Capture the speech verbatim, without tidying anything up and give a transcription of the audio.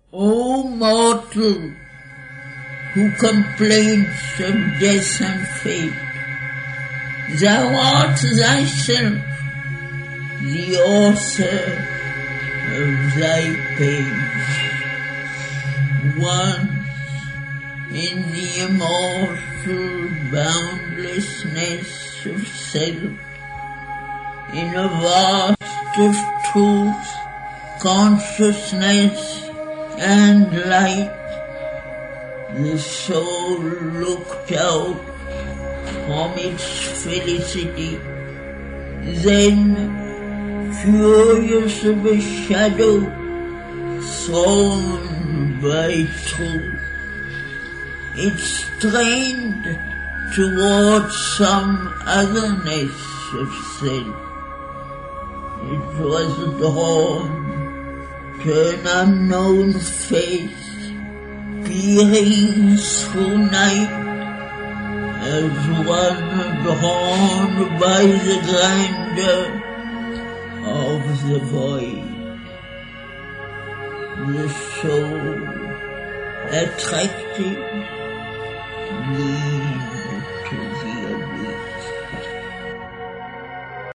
O mortal, who complains of death and fate, thou art thyself the author of thy pain. Once in the immortal boundlessness of self, in a vast of truth, consciousness and light, the soul looked out from its felicity. Then, furious of a shadow thrown by truth, it strained towards some otherness of self. It was drawn to an unknown face, peering through night, as one drawn by the grandeur of the void. The soul attracted the